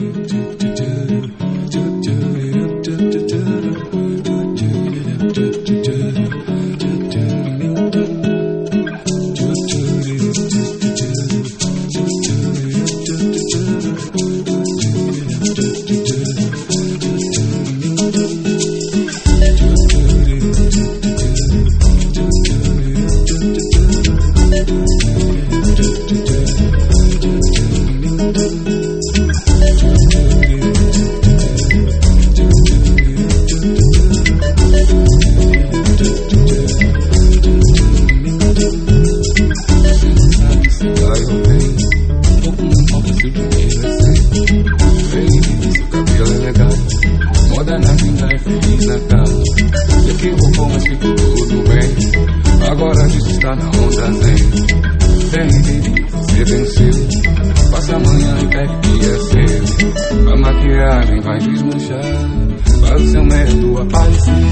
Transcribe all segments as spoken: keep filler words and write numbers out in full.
Agora disso está na onda zen. Vem, baby, você venceu. Passa amanhã e pega que é seu. A maquiagem vai desmanchar, faz o seu medo aparecer.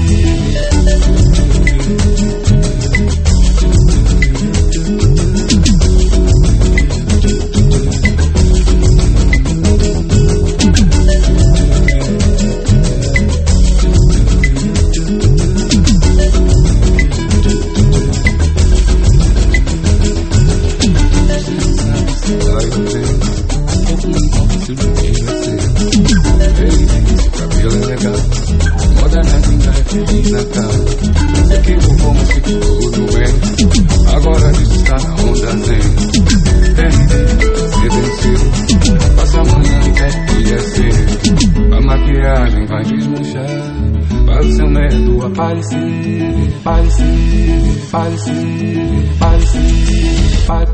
Na cara, se equivocou, mas ficou tudo bem. Agora disso está na onda zen. Vem, você venceu. Passa amanhã e quer que é seu. A maquiagem vai desmanchar, faz o seu medo aparecer. Aparecer, aparecer, aparecer, aparecer.